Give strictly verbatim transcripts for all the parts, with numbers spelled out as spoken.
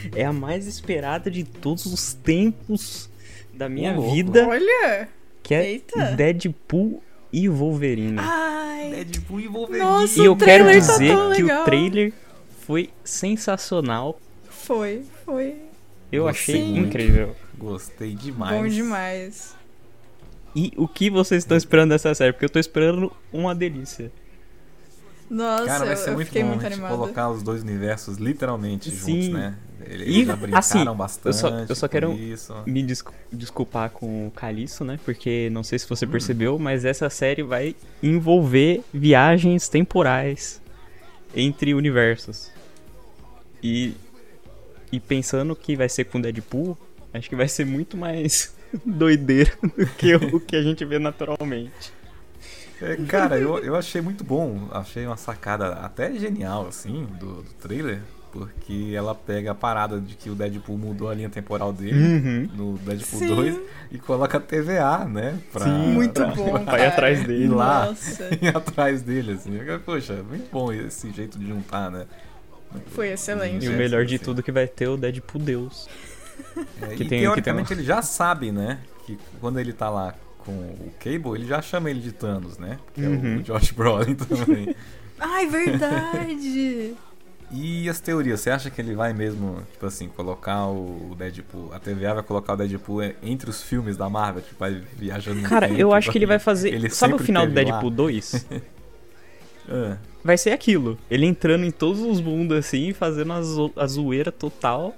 é a mais esperada de todos os tempos da minha Louco. vida, Olha! que é Eita. Deadpool e Wolverine. Ai! Deadpool e Wolverine. Nossa, E eu o quero trailer tá dizer tão que legal. o trailer foi sensacional. Foi, foi. Eu Gostei achei muito. incrível. Gostei demais. Bom demais. E o que vocês estão esperando dessa série? Porque eu tô esperando uma delícia. Nossa, Cara, vai eu, ser eu muito fiquei bom muito a gente animada. colocar os dois universos literalmente juntos, Sim. né? Eles E, já brincaram assim, bastante. eu só- eu só com quero- isso. Me descu- desculpar com o Caliço, né? Porque não sei se você percebeu, mas essa série vai envolver viagens temporais entre universos. E, e pensando que vai ser com Deadpool, acho que vai ser muito mais doideira do que o que a gente vê naturalmente. É, cara, eu, eu achei muito bom. Achei uma sacada até genial, assim, do, do trailer. Porque ela pega a parada de que o Deadpool mudou a linha temporal dele Uhum. no Deadpool Sim. dois e coloca a T V A, né? Pra, Sim, Muito pra- bom, Vai cara. atrás dele. Ir lá. Nossa, ir atrás dele, assim. Poxa, muito bom esse jeito de juntar, né? foi excelente. E o Sim, melhor de sim. tudo que vai ter o Deadpool Deus. É, Que e tem- teoricamente que tem- ele já sabe, né? Que quando ele tá lá com o Cable, ele já chama ele de Thanos, né? Que é Uhum. o Josh Brolin também. Ai, verdade. E as teorias, você acha que ele vai mesmo, tipo assim, colocar o Deadpool, a T V A vai colocar o Deadpool entre os filmes da Marvel, tipo, vai viajando no Cara, tempo, eu acho que ele vai fazer. Ele Sabe o sempre final do teve Deadpool lá? dois? Ah, Vai ser aquilo. Ele entrando em todos os mundos assim, fazendo a, zo a zoeira total.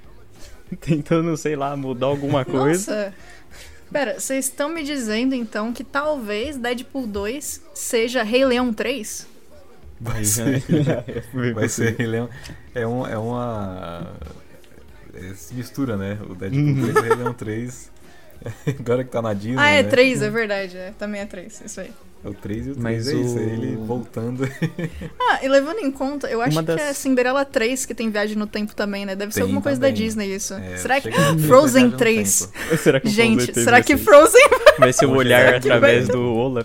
Tentando, sei lá, mudar alguma coisa. Nossa. Pera, vocês estão me dizendo então que talvez Deadpool dois seja Rei Leão três? vai ser, vai ser, ele é, um- é, um, é uma... é, se mistura, né? O Deadpool três e o Rei Leão três. Agora que tá na Disney, Ah, é né? três, é verdade. É, também é três, isso aí. É o três e o três, Mas é isso, é o- ele voltando. Ah, e levando em conta, eu acho Uma das- que é Cinderela três que tem viagem no tempo também, né? Deve ser Tem alguma coisa também. da Disney isso. É, será que... chega no três, Frozen viaja no três. tempo. Será que o Gente, Frozen três será vai que ser- Frozen... vai ser o Poxa, olhar será que através vai- do Olaf?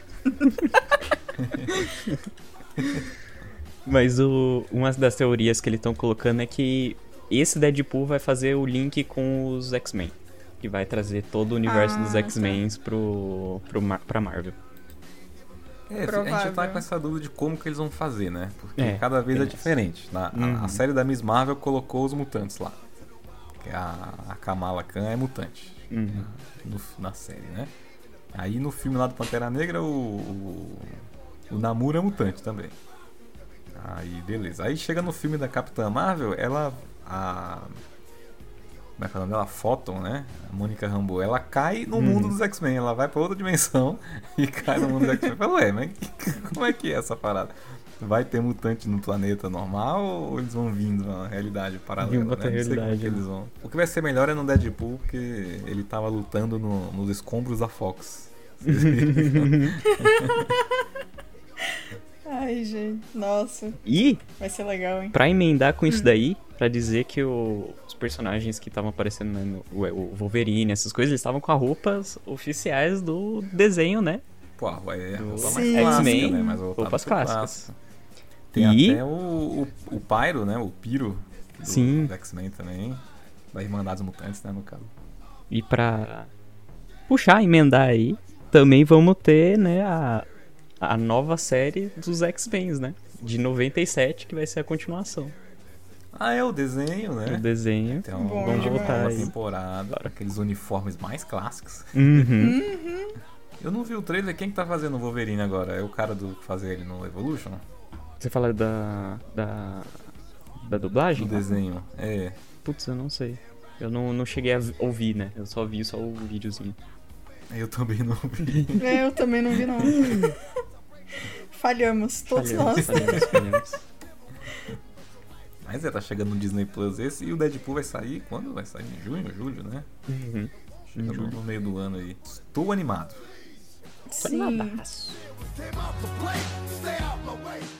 Mas o, uma das teorias que eles estão colocando é que esse Deadpool vai fazer o link com os X-Men. Que vai trazer todo o universo Ah, dos tá. X-Men pro, pro, Mar- pra Marvel. É, a gente tá Provável. com essa dúvida de como que eles vão fazer, né? Porque É, cada vez é tem diferente. Na, a- Uhum. a, série da Miss Marvel colocou os mutantes lá. Que a, a Kamala Khan é mutante Uhum. no- na série, né? Aí no filme lá do Pantera Negra, o, o, o Namor é mutante também. Aí, beleza. Aí chega no filme da Capitã Marvel, ela... A, como é que é o nome dela? Photon, né? A Mônica Rambeau. Ela cai no Uhum. mundo dos X-Men. Ela vai pra outra dimensão e cai no mundo dos X-Men. Fala, ué, mas que- como é que é essa parada? Vai ter mutante no planeta normal ou eles vão vindo na realidade paralela? Em outra né? Não sei como é realidade, que né? eles vão. O que vai ser melhor é no Deadpool, porque ele tava lutando no- nos escombros da Fox. Vocês viram? Ai, gente, nossa, E, vai ser legal, hein? pra emendar com Hum. isso daí, pra dizer que o- os personagens que estavam aparecendo, né, no, o, o Wolverine, essas coisas, eles estavam com as roupas oficiais do desenho, né? Pô, vai é a Do roupa mais Sim. clássica, X-Men, né? Mais voltada roupas pro clássicas. clássico. Tem E- até o, o, o Pyro, né? O Pyro do, Sim. do X-Men também. Da Irmandade dos Mutantes, né? No caso. E pra puxar, emendar aí, também vamos ter, né, a, a nova série dos X-Men, né? De noventa e sete, que vai ser a continuação. Ah, é o desenho, né? O desenho. Então, Bom vamos demais. voltar a aí. temporada. Aqueles uniformes mais clássicos. Uhum. Eu não vi o trailer. Quem que tá fazendo o Wolverine agora? É o cara do que fazer ele no Evolution? Você fala da. da. da Do dublagem? desenho. É. Putz, eu não sei. Eu não, não cheguei a vi- ouvir, né? Eu só vi só o videozinho. Eu também não vi. É, eu também não vi, não. Falhamos, todos Falhamos, nós. falhamos, falhamos. Mas é, tá chegando no Disney Plus esse. E o Deadpool vai sair quando? Vai sair em junho, julho, né? Uhum. Chega no, no meio do ano aí. Estou animado. Sim. Animadaço. Came out to play, stay out my way.